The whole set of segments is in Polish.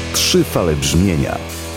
Trzy fale brzmienia.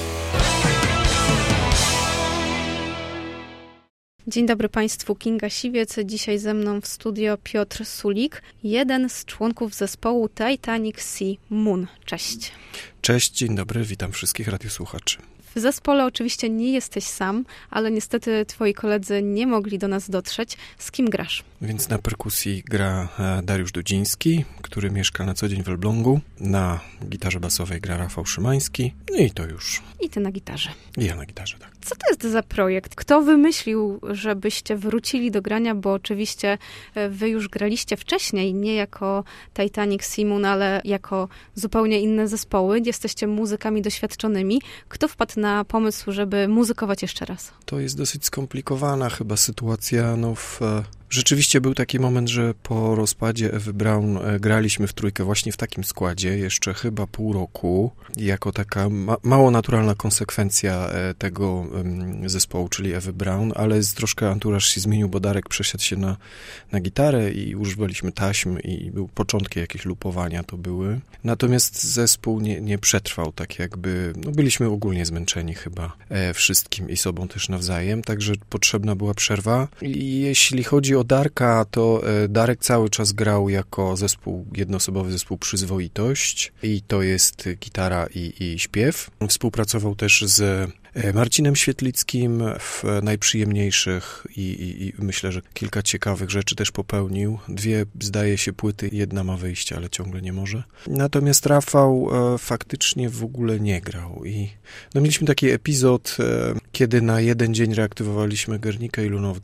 Dzień dobry Państwu, Kinga Siwiec. Dzisiaj ze mną w studio Piotr Sulik, jeden z członków zespołu Titanic Sea Moon. Cześć. Cześć, dzień dobry, witam wszystkich radiosłuchaczy. W zespole oczywiście nie jesteś sam, ale niestety twoi koledzy nie mogli do nas dotrzeć. Z kim grasz? Więc na perkusji gra Dariusz Dudziński, który mieszka na co dzień w Elblągu. Na gitarze basowej gra Rafał Szymański. No i to już. I ty na gitarze. I ja na gitarze, tak. Co to jest za projekt? Kto wymyślił, żebyście wrócili do grania, bo oczywiście wy już graliście wcześniej, nie jako Titanic Sea Moon, ale jako zupełnie inne zespoły. Jesteście muzykami doświadczonymi. Kto wpadł na pomysł, żeby muzykować jeszcze raz? To jest dosyć skomplikowana chyba sytuacja. Rzeczywiście był taki moment, że po rozpadzie Ewy Braun graliśmy w trójkę właśnie w takim składzie, jeszcze chyba pół roku, jako taka mało naturalna konsekwencja tego zespołu, czyli Ewy Braun, ale troszkę anturaż się zmienił, bo Darek przesiadł się na gitarę i używaliśmy taśm i był początki jakieś lupowania to były. Natomiast zespół nie przetrwał, tak jakby, byliśmy ogólnie zmęczeni chyba wszystkim i sobą też nawzajem, także potrzebna była przerwa. I jeśli chodzi o Darka, to Darek cały czas grał jako jednoosobowy zespół Przyzwoitość i to jest gitara i śpiew. Współpracował też z Marcinem Świetlickim w najprzyjemniejszych i myślę, że kilka ciekawych rzeczy też popełnił. 2, zdaje się, płyty, 1 ma wyjście, ale ciągle nie może. Natomiast Rafał faktycznie w ogóle nie grał i mieliśmy taki epizod, kiedy na jeden dzień reaktywowaliśmy Guernicę i Luno w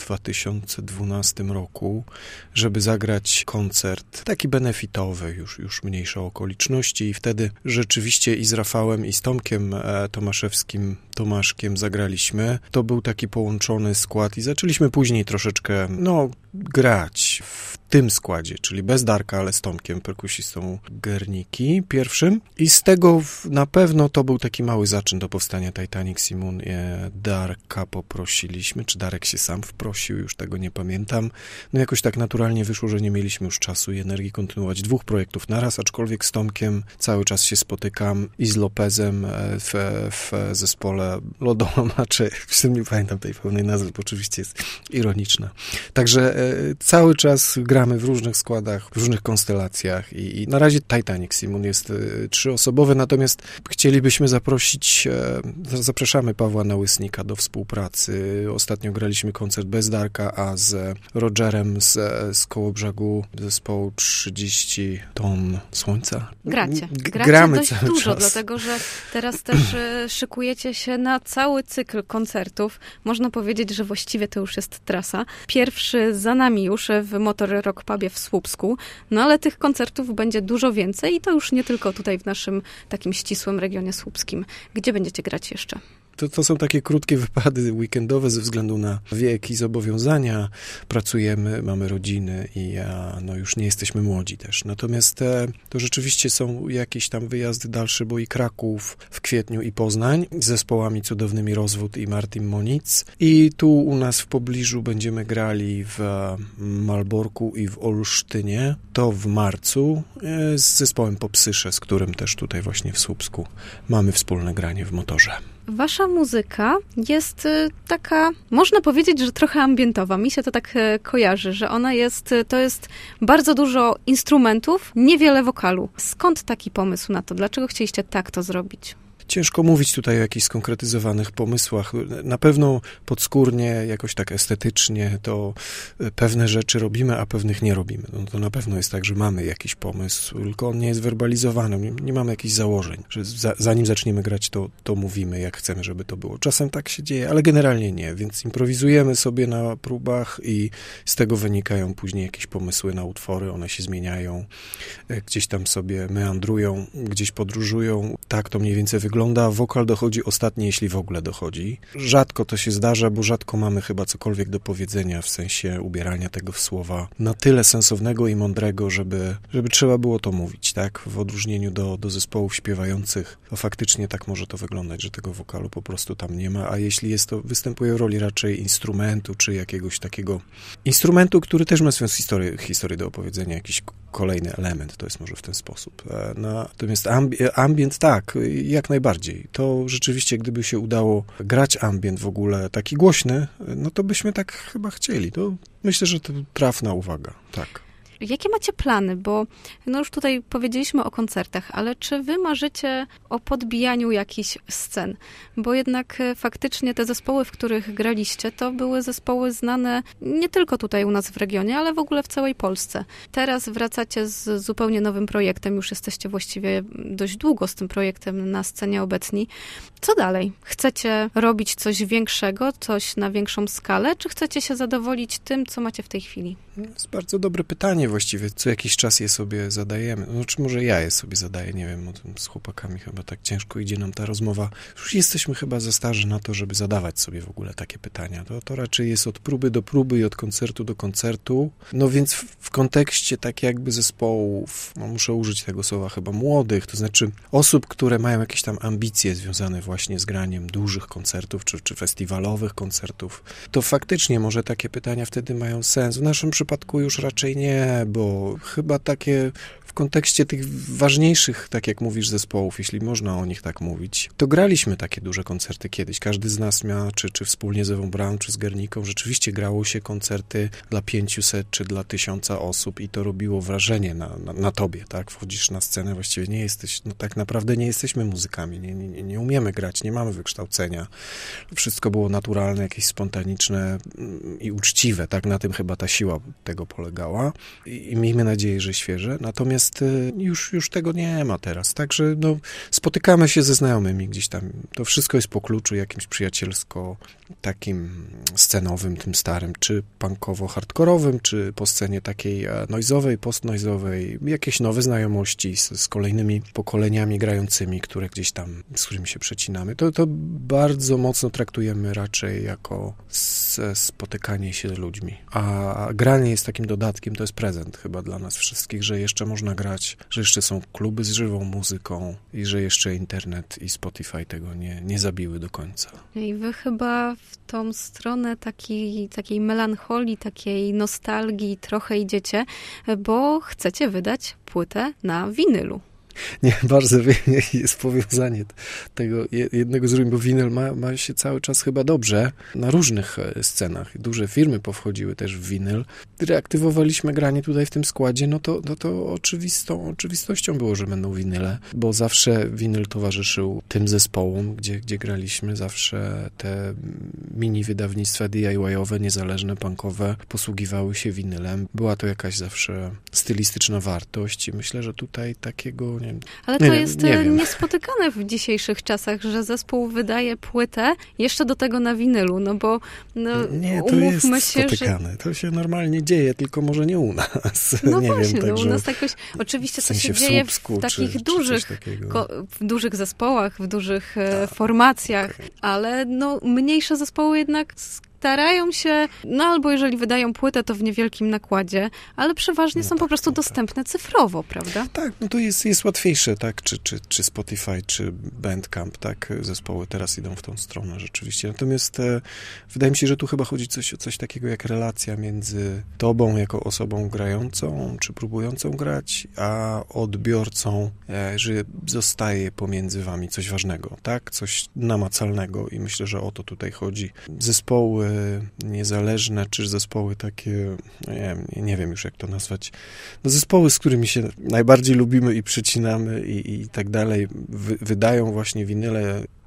2012 roku, żeby zagrać koncert taki benefitowy, już mniejsze okoliczności i wtedy rzeczywiście i z Rafałem i z Tomkiem Tomaszkiem zagraliśmy. To był taki połączony skład i zaczęliśmy później troszeczkę, grać w tym składzie, czyli bez Darka, ale z Tomkiem, perkusistą Guernici pierwszym. I z tego na pewno to był taki mały zaczyn do powstania Titanic Sea Moon. Darka poprosiliśmy, czy Darek się sam wprosił, już tego nie pamiętam. Jakoś tak naturalnie wyszło, że nie mieliśmy już czasu i energii kontynuować 2 projektów naraz, aczkolwiek z Tomkiem cały czas się spotykam i z Lopezem w zespole Lodołamacze. Nie pamiętam tej pełnej nazwy, bo oczywiście jest ironiczna. Także cały czas gramy w różnych składach, w różnych konstelacjach i na razie Titanic Sea Moon jest 3-osobowy, natomiast chcielibyśmy zapraszamy Pawła Nałysnika do współpracy. Ostatnio graliśmy koncert bez Darka, a z Rogerem z Kołobrzegu zespołu 30 ton słońca. Gramy dość cały dużo, czas. dlatego że teraz też szykujecie się na cały cykl koncertów. Można powiedzieć, że właściwie to już jest trasa. Pierwszy za nami już w Motor Rock Pubie w Słupsku, ale tych koncertów będzie dużo więcej i to już nie tylko tutaj w naszym takim ścisłym regionie słupskim. Gdzie będziecie grać jeszcze? To są takie krótkie wypady weekendowe ze względu na wiek i zobowiązania. Pracujemy, mamy rodziny i już nie jesteśmy młodzi też. Natomiast to rzeczywiście są jakieś tam wyjazdy dalsze, bo i Kraków w kwietniu i Poznań z zespołami cudownymi Rozwód i Martin Moniz. I tu u nas w pobliżu będziemy grali w Malborku i w Olsztynie. To w marcu z zespołem Popsysze, z którym też tutaj właśnie w Słupsku mamy wspólne granie w Motorze. Wasza muzyka jest taka, można powiedzieć, że trochę ambientowa. Mi się to tak kojarzy, że to jest bardzo dużo instrumentów, niewiele wokalu. Skąd taki pomysł na to? Dlaczego chcieliście tak to zrobić? Ciężko mówić tutaj o jakichś skonkretyzowanych pomysłach. Na pewno podskórnie, jakoś tak estetycznie, to pewne rzeczy robimy, a pewnych nie robimy. To na pewno jest tak, że mamy jakiś pomysł, tylko on nie jest werbalizowany. Nie mamy jakichś założeń, że zanim zaczniemy grać, to mówimy, jak chcemy, żeby to było. Czasem tak się dzieje, ale generalnie nie, więc improwizujemy sobie na próbach i z tego wynikają później jakieś pomysły na utwory, one się zmieniają, gdzieś tam sobie meandrują, gdzieś podróżują. Tak to mniej więcej wygląda. wygląda. Wokal dochodzi ostatni, jeśli w ogóle dochodzi. Rzadko to się zdarza, bo rzadko mamy chyba cokolwiek do powiedzenia w sensie ubierania tego w słowa na tyle sensownego i mądrego, żeby trzeba było to mówić, tak? W odróżnieniu do zespołów śpiewających, to faktycznie tak może to wyglądać, że tego wokalu po prostu tam nie ma, a jeśli jest to, występuje w roli raczej instrumentu, czy jakiegoś takiego instrumentu, który też ma swoją historię do opowiedzenia, jakiś kolejny element, to jest może w ten sposób. Natomiast ambient tak, jak najbardziej. To rzeczywiście, gdyby się udało grać ambient w ogóle taki głośny, no to byśmy tak chyba chcieli. To myślę, że to trafna uwaga, tak. Jakie macie plany? Bo no już tutaj powiedzieliśmy o koncertach, ale czy wy marzycie o podbijaniu jakichś scen? Bo jednak faktycznie te zespoły, w których graliście, to były zespoły znane nie tylko tutaj u nas w regionie, ale w ogóle w całej Polsce. Teraz wracacie z zupełnie nowym projektem, już jesteście właściwie dość długo z tym projektem na scenie obecni. Co dalej? Chcecie robić coś większego, coś na większą skalę, czy chcecie się zadowolić tym, co macie w tej chwili? To jest bardzo dobre pytanie właściwie. Co jakiś czas je sobie zadajemy. No, czy może ja je sobie zadaję, nie wiem, z chłopakami chyba tak ciężko idzie nam ta rozmowa. Już jesteśmy chyba za starzy na to, żeby zadawać sobie w ogóle takie pytania. To raczej jest od próby do próby i od koncertu do koncertu. No więc w kontekście tak jakby zespołów, no muszę użyć tego słowa chyba młodych, to znaczy osób, które mają jakieś tam ambicje związane właśnie z graniem dużych koncertów, czy festiwalowych koncertów, to faktycznie może takie pytania wtedy mają sens. W naszym przypadku już raczej nie, bo chyba takie w kontekście tych ważniejszych, tak jak mówisz, zespołów, jeśli można o nich tak mówić, to graliśmy takie duże koncerty kiedyś. Każdy z nas miał, czy wspólnie z Ewą Braun, czy z Gerniką, rzeczywiście grało się koncerty dla 500 czy dla 1000 osób i to robiło wrażenie na tobie, tak? Wchodzisz na scenę, właściwie nie jesteś, no tak naprawdę nie jesteśmy muzykami, nie umiemy grać, nie mamy wykształcenia. Wszystko było naturalne, jakieś spontaniczne i uczciwe, tak? Na tym chyba ta siła tego polegała i miejmy nadzieję, że świeże. Natomiast już tego nie ma teraz, także no, spotykamy się ze znajomymi gdzieś tam. To wszystko jest po kluczu jakimś przyjacielsko takim scenowym, tym starym, czy punkowo-hardkorowym, czy po scenie takiej noizowej, post-noizowej, jakieś nowe znajomości z kolejnymi pokoleniami grającymi, które gdzieś tam, z którymi się przecinamy. To bardzo mocno traktujemy raczej jako spotykanie się z ludźmi. A granie jest takim dodatkiem, to jest prezent chyba dla nas wszystkich, że jeszcze można grać, że jeszcze są kluby z żywą muzyką i że jeszcze internet i Spotify tego nie zabiły do końca. I wy chyba w tą stronę takiej melancholii, takiej nostalgii trochę idziecie, bo chcecie wydać płytę na winylu. Nie, bardzo jest powiązanie tego jednego z drugim, bo winyl ma się cały czas chyba dobrze na różnych scenach. Duże firmy powchodziły też w winyl. Reaktywowaliśmy granie tutaj w tym składzie, no to oczywistością było, że będą winyle, bo zawsze winyl towarzyszył tym zespołom, gdzie graliśmy. Zawsze te mini wydawnictwa DIY-owe, niezależne, punkowe posługiwały się winylem. Była to jakaś zawsze stylistyczna wartość i myślę, że tutaj takiego ale to jest niespotykane w dzisiejszych czasach, że zespół wydaje płytę jeszcze do tego na winylu, no bo nie, to jest spotykane. To się normalnie dzieje, tylko może nie u nas. No nie właśnie, wiem, u nas jakoś, oczywiście w sensie to się dzieje Słupsku, w takich w dużych zespołach, w dużych formacjach, ale mniejsze zespoły jednak starają się, albo jeżeli wydają płytę, to w niewielkim nakładzie, ale przeważnie są po prostu dostępne cyfrowo, prawda? Tak, no to jest łatwiejsze, tak, czy Spotify, czy Bandcamp, tak, zespoły teraz idą w tą stronę rzeczywiście. Natomiast wydaje mi się, że tu chyba chodzi o coś takiego jak relacja między tobą jako osobą grającą, czy próbującą grać, a odbiorcą, że zostaje pomiędzy wami coś ważnego, tak, coś namacalnego i myślę, że o to tutaj chodzi. Zespoły niezależne, czy zespoły takie, nie wiem już jak to nazwać, zespoły, z którymi się najbardziej lubimy i przecinamy i tak dalej, wydają właśnie winyle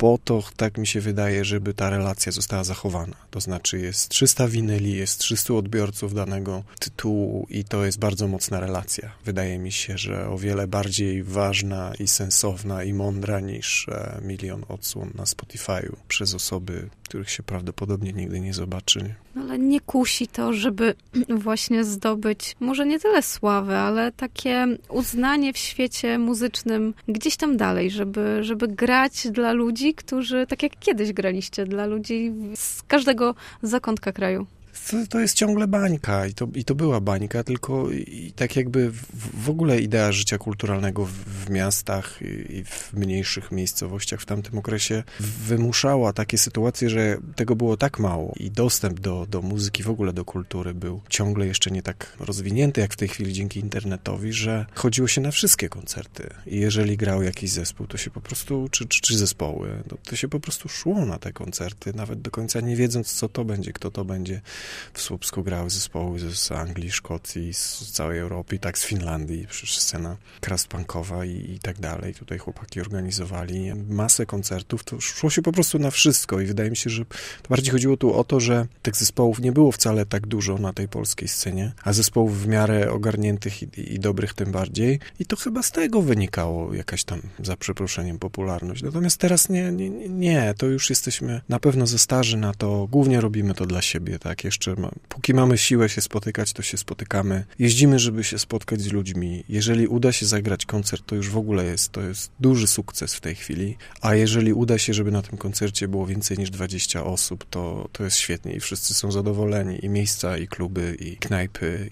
po to, tak mi się wydaje, żeby ta relacja została zachowana. To znaczy jest 300 winyli, jest 300 odbiorców danego tytułu i to jest bardzo mocna relacja. Wydaje mi się, że o wiele bardziej ważna i sensowna i mądra niż 1 milion odsłon na Spotify'u przez osoby, których się prawdopodobnie nigdy nie zobaczy. No, ale nie kusi to, żeby właśnie zdobyć może nie tyle sławę, ale takie uznanie w świecie muzycznym gdzieś tam dalej, żeby grać dla ludzi, którzy, tak jak kiedyś graliście, dla ludzi z każdego zakątka kraju. To jest ciągle bańka i to była bańka, tylko i tak jakby w ogóle idea życia kulturalnego w miastach i w mniejszych miejscowościach w tamtym okresie wymuszała takie sytuacje, że tego było tak mało i dostęp do muzyki, w ogóle do kultury był ciągle jeszcze nie tak rozwinięty jak w tej chwili dzięki internetowi, że chodziło się na wszystkie koncerty i jeżeli grał jakiś zespół, to się po prostu, czy zespoły, to się po prostu szło na te koncerty, nawet do końca nie wiedząc, co to będzie, kto to będzie. W Słupsku grały zespoły z Anglii, Szkocji, z całej Europy, i tak z Finlandii, przecież scena crust-punkowa i tak dalej. Tutaj chłopaki organizowali masę koncertów, to szło się po prostu na wszystko i wydaje mi się, że to bardziej chodziło tu o to, że tych zespołów nie było wcale tak dużo na tej polskiej scenie, a zespołów w miarę ogarniętych i dobrych tym bardziej i to chyba z tego wynikało jakaś tam, za przeproszeniem, popularność. Natomiast teraz nie, to już jesteśmy na pewno za starzy na to, głównie robimy to dla siebie, tak, jeszcze póki mamy siłę się spotykać, to się spotykamy. Jeździmy, żeby się spotkać z ludźmi. Jeżeli uda się zagrać koncert, to już w ogóle to jest duży sukces w tej chwili. A jeżeli uda się, żeby na tym koncercie było więcej niż 20 osób, to jest świetnie i wszyscy są zadowoleni. I miejsca, i kluby, i knajpy,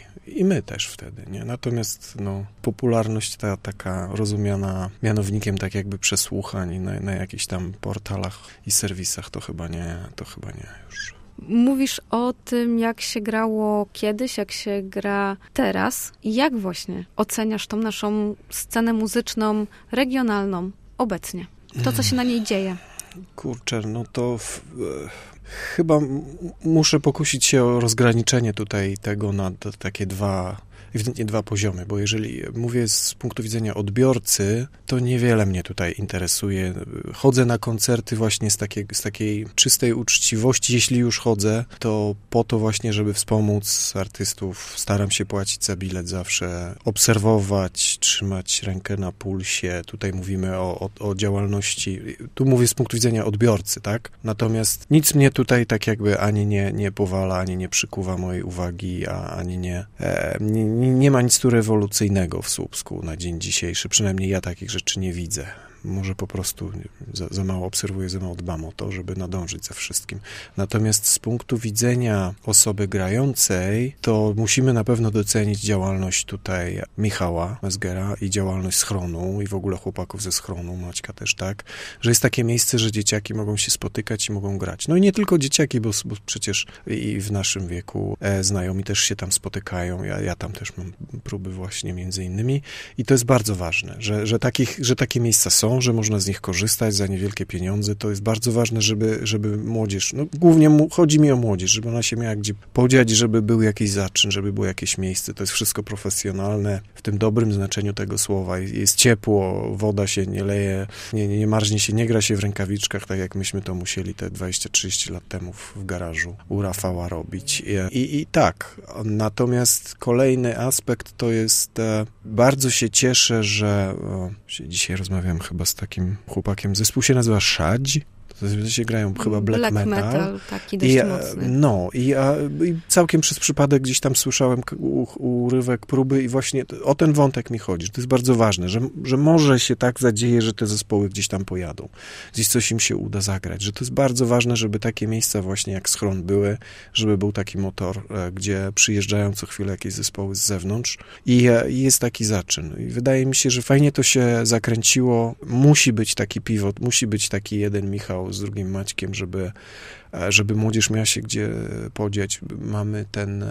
i my też wtedy, nie? Natomiast popularność ta taka rozumiana mianownikiem tak jakby przesłuchań na jakichś tam portalach i serwisach, to chyba nie już. Mówisz o tym, jak się grało kiedyś, jak się gra teraz. Jak właśnie oceniasz tą naszą scenę muzyczną, regionalną obecnie? To, co się na niej dzieje? Kurczę, to chyba muszę pokusić się o rozgraniczenie tutaj tego na takie ewidentnie dwa poziomy, bo jeżeli mówię z punktu widzenia odbiorcy, to niewiele mnie tutaj interesuje. Chodzę na koncerty właśnie z takiej czystej uczciwości. Jeśli już chodzę, to po to właśnie, żeby wspomóc artystów. Staram się płacić za bilet zawsze, obserwować, trzymać rękę na pulsie. Tutaj mówimy o działalności. Tu mówię z punktu widzenia odbiorcy, tak? Natomiast nic mnie tutaj tak jakby ani nie powala, ani nie przykuwa mojej uwagi, ani nie ma nic tu rewolucyjnego w Słupsku na dzień dzisiejszy. Przynajmniej ja takich rzeczy nie widzę. Może po prostu za mało obserwuję, za mało dbam o to, żeby nadążyć za wszystkim. Natomiast z punktu widzenia osoby grającej, to musimy na pewno docenić działalność tutaj Michała Mezgera i działalność Schronu i w ogóle chłopaków ze Schronu, Maćka też tak, że jest takie miejsce, że dzieciaki mogą się spotykać i mogą grać. No i nie tylko dzieciaki, bo przecież i w naszym wieku znajomi też się tam spotykają. Ja tam też mam próby właśnie między innymi i to jest bardzo ważne, że takie miejsca są, że można z nich korzystać za niewielkie pieniądze. To jest bardzo ważne, żeby młodzież, głównie chodzi mi o młodzież, żeby ona się miała gdzie podziać, żeby był jakiś zaczyn, żeby było jakieś miejsce. To jest wszystko profesjonalne, w tym dobrym znaczeniu tego słowa. Jest ciepło, woda się nie leje, nie marznie się, nie gra się w rękawiczkach, tak jak myśmy to musieli te 20-30 lat temu w garażu u Rafała robić. I tak. Natomiast kolejny aspekt to jest, bardzo się cieszę, że dzisiaj rozmawiam chyba z takim chłopakiem, zespół się nazywa Szadź, to się grają chyba black metal. Taki dość mocny. I całkiem przez przypadek gdzieś tam słyszałem urywek próby i właśnie o ten wątek mi chodzi, że to jest bardzo ważne, że może się tak zadzieje, że te zespoły gdzieś tam pojadą, gdzieś coś im się uda zagrać, że to jest bardzo ważne, żeby takie miejsca właśnie jak Schron były, żeby był taki motor, gdzie przyjeżdżają co chwilę jakieś zespoły z zewnątrz i jest taki zaczyn. I wydaje mi się, że fajnie to się zakręciło. Musi być taki pivot, musi być taki jeden Michał z drugim Maćkiem, żeby młodzież miała się gdzie podziać. Mamy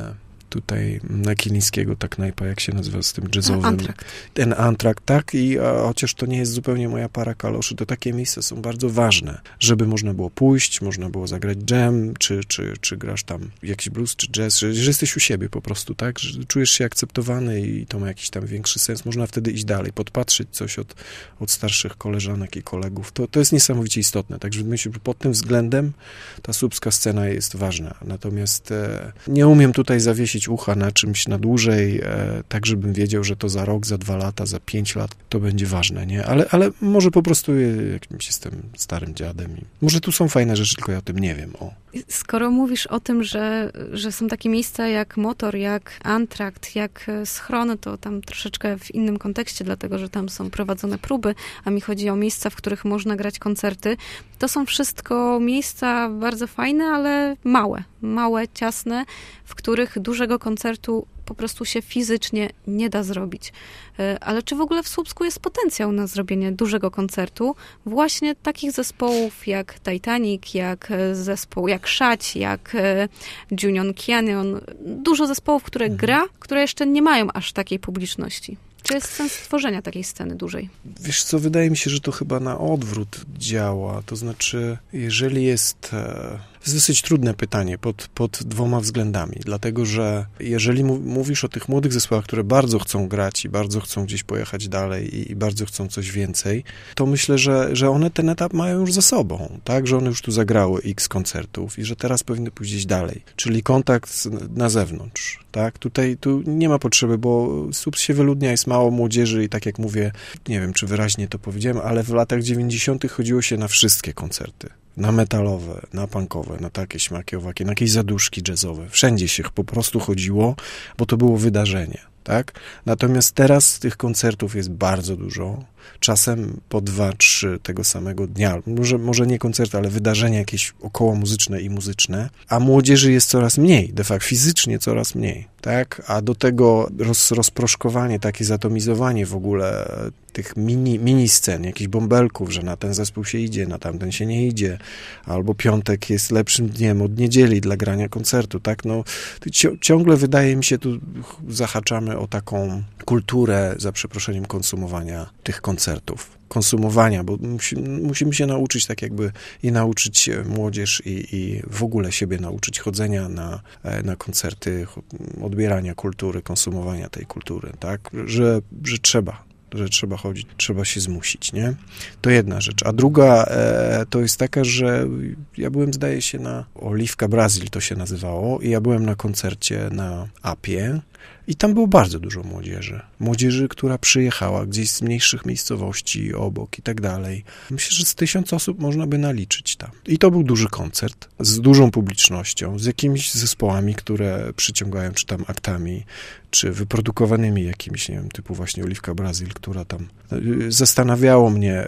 tutaj Kilińskiego, ta knajpa, jak się nazywa, z tym jazzowym. Antrakt. Ten Antrakt, tak, i chociaż to nie jest zupełnie moja para kaloszy, to takie miejsca są bardzo ważne, żeby można było pójść, można było zagrać jam, czy grasz tam jakiś blues, czy jazz, że jesteś u siebie po prostu, tak, że czujesz się akceptowany i to ma jakiś tam większy sens. Można wtedy iść dalej, podpatrzeć coś od starszych koleżanek i kolegów. To jest niesamowicie istotne, także myślę, że pod tym względem ta słupska scena jest ważna. Natomiast nie umiem tutaj zawiesić ucha na czymś na dłużej, tak żebym wiedział, że to za rok, za 2 lata, za 5 lat to będzie ważne, nie? Ale może po prostu jakimś jestem starym dziadem i może tu są fajne rzeczy, tylko ja o tym nie wiem. Skoro mówisz o tym, że są takie miejsca jak Motor, jak Antrakt, jak Schron, to tam troszeczkę w innym kontekście, dlatego że tam są prowadzone próby, a mi chodzi o miejsca, w których można grać koncerty. To są wszystko miejsca bardzo fajne, ale małe, ciasne, w których dużego koncertu po prostu się fizycznie nie da zrobić. Ale czy w ogóle w Słupsku jest potencjał na zrobienie dużego koncertu? Właśnie takich zespołów jak Titanic, jak zespół jak Szać, jak Junior Canyon. Dużo zespołów, które gra, które jeszcze nie mają aż takiej publiczności. Czy jest sens stworzenia takiej sceny dużej? Wiesz co, wydaje mi się, że to chyba na odwrót działa. To znaczy, jeżeli jest... To jest dosyć trudne pytanie pod 2 względami, dlatego że jeżeli mówisz o tych młodych zespołach, które bardzo chcą grać i bardzo chcą gdzieś pojechać dalej i bardzo chcą coś więcej, to myślę, że one ten etap mają już za sobą, tak, że one już tu zagrały x koncertów i że teraz powinny pójść gdzieś dalej, czyli kontakt na zewnątrz, tak, tu nie ma potrzeby, bo Słupsk się wyludnia, jest mało młodzieży i tak jak mówię, nie wiem, czy wyraźnie to powiedziałem, ale w latach 90. chodziło się na wszystkie koncerty. Na metalowe, na punkowe, na takie śmaki, owakie, na jakieś zaduszki jazzowe. Wszędzie się po prostu chodziło, bo to było wydarzenie, tak? Natomiast teraz tych koncertów jest bardzo dużo. Czasem po 2-3 tego samego dnia. Może nie koncerty, ale wydarzenia jakieś około muzyczne i muzyczne. A młodzieży jest coraz mniej, de facto fizycznie coraz mniej, tak? A do tego rozproszkowanie, takie zatomizowanie w ogóle tych mini scen, jakichś bąbelków, że na ten zespół się idzie, na tamten się nie idzie, albo piątek jest lepszym dniem od niedzieli dla grania koncertu, tak? No, ciągle wydaje mi się, tu zahaczamy o taką kulturę, za przeproszeniem, konsumowania tych koncertów. Konsumowania, bo musimy się nauczyć tak jakby i nauczyć młodzież i w ogóle siebie nauczyć chodzenia na koncerty, odbierania kultury, konsumowania tej kultury, tak? Że trzeba chodzić, trzeba się zmusić, nie? To jedna rzecz. A druga to jest taka, że ja byłem, zdaje się, na Oliwka Brazil to się nazywało i ja byłem na koncercie na Apie i tam było bardzo dużo młodzieży. Młodzieży, która przyjechała gdzieś z mniejszych miejscowości obok i tak dalej. Myślę, że z 1000 osób można by naliczyć tam. I to był duży koncert z dużą publicznością, z jakimiś zespołami, które przyciągają, czy tam aktami, czy wyprodukowanymi jakimiś, nie wiem, typu właśnie Oliwka Brazil, która tam zastanawiało mnie,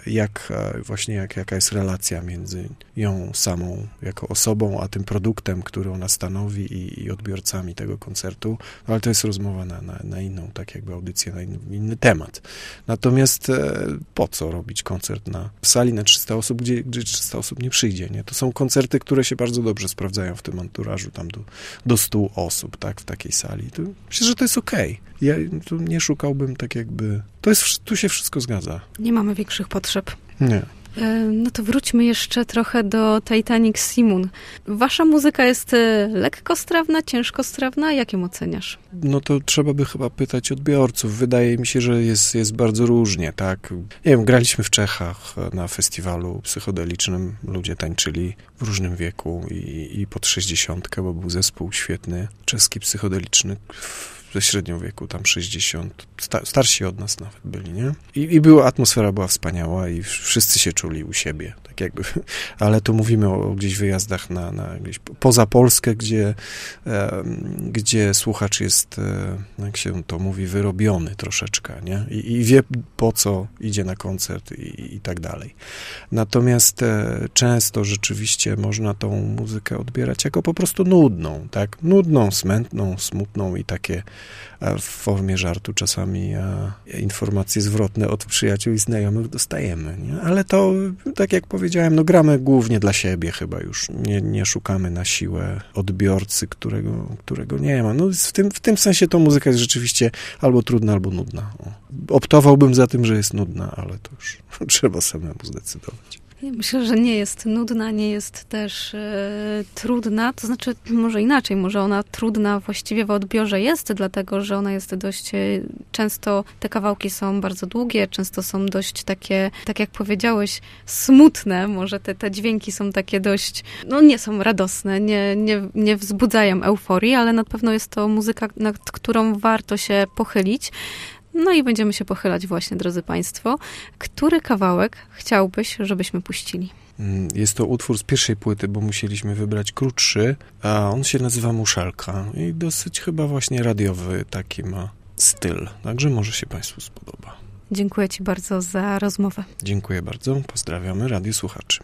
jaka jest relacja między ją samą jako osobą, a tym produktem, który ona stanowi i odbiorcami tego koncertu, ale to jest rozmowa na inną, tak jakby audycję, na inny temat. Natomiast po co robić koncert w sali na 300 osób, gdzie 300 osób nie przyjdzie, nie? To są koncerty, które się bardzo dobrze sprawdzają w tym anturażu, tam do 100 osób, tak, w takiej sali. Myślę, że to jest okej. Ja tu nie szukałbym tak jakby... Tu się wszystko zgadza. Nie mamy większych potrzeb. Nie. No to wróćmy jeszcze trochę do Titanic Simoon. Wasza muzyka jest lekkostrawna, ciężkostrawna? Jak ją oceniasz? No to trzeba by chyba pytać odbiorców. Wydaje mi się, że jest bardzo różnie, tak? Nie wiem, graliśmy w Czechach na festiwalu psychodelicznym. Ludzie tańczyli w różnym wieku i pod 60, bo był zespół świetny, czeski psychodeliczny, ze średnią wieku, tam 60, starsi od nas nawet byli, nie? I atmosfera była wspaniała i wszyscy się czuli u siebie, tak jakby, ale tu mówimy o gdzieś wyjazdach gdzieś poza Polskę, gdzie słuchacz jest, jak się to mówi, wyrobiony troszeczkę, nie? I wie, po co idzie na koncert i tak dalej. Natomiast często rzeczywiście można tą muzykę odbierać jako po prostu nudną, tak? Nudną, smętną, smutną i takie w formie żartu czasami informacje zwrotne od przyjaciół i znajomych dostajemy, nie? Ale to, tak jak powiedziałem, powiedziałem, no gramy głównie dla siebie chyba już. Nie szukamy na siłę odbiorcy, którego nie ma. No w tym sensie to muzyka jest rzeczywiście albo trudna, albo nudna. Optowałbym za tym, że jest nudna, ale to już trzeba samemu zdecydować. Ja myślę, że nie jest nudna, nie jest też trudna, to znaczy może inaczej, może ona trudna właściwie w odbiorze jest, dlatego, że ona jest dość, często te kawałki są bardzo długie, często są dość takie, tak jak powiedziałeś, smutne, może te dźwięki są takie dość, no nie są radosne, nie wzbudzają euforii, ale na pewno jest to muzyka, nad którą warto się pochylić. No i będziemy się pochylać właśnie, drodzy Państwo. Który kawałek chciałbyś, żebyśmy puścili? Jest to utwór z pierwszej płyty, bo musieliśmy wybrać krótszy, a on się nazywa Muszelka i dosyć chyba właśnie radiowy taki ma styl, także może się Państwu spodoba. Dziękuję Ci bardzo za rozmowę. Dziękuję bardzo, pozdrawiamy radiosłuchaczy.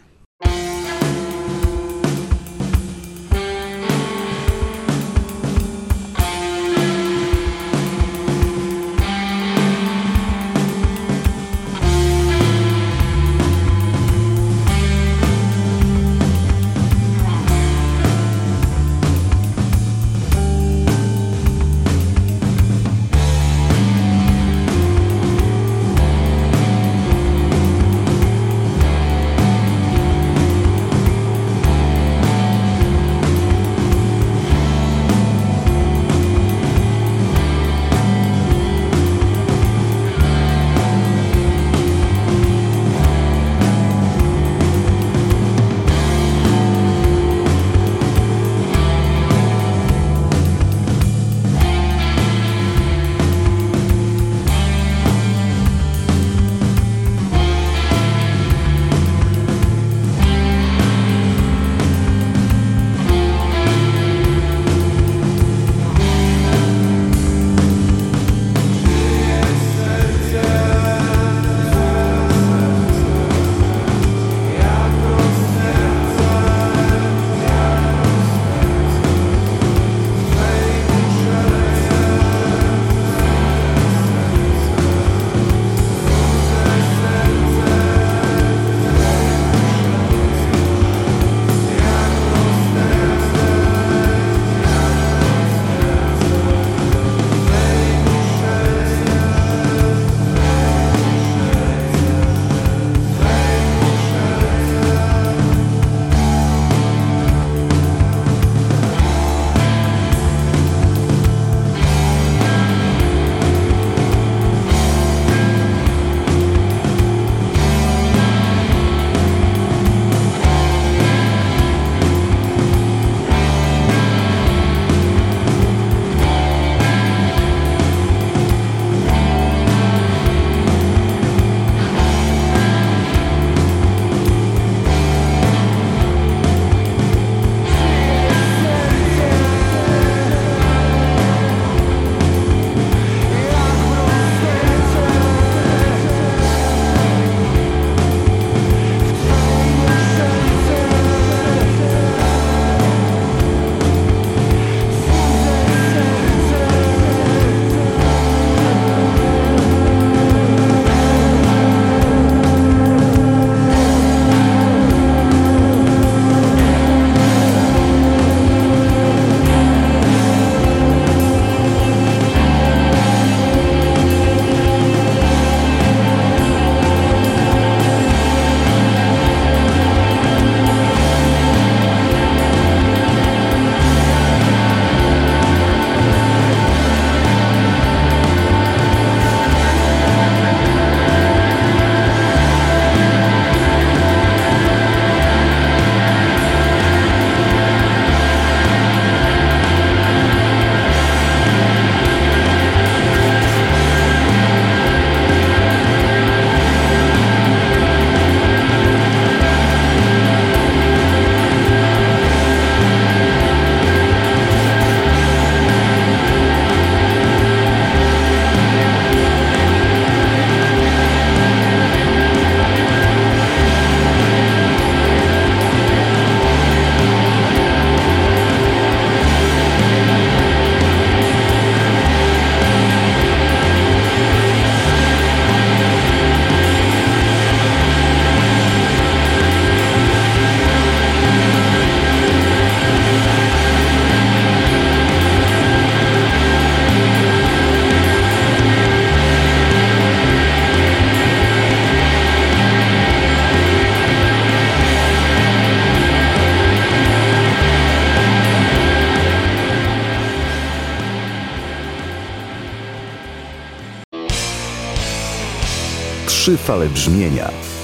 3 fale brzmienia.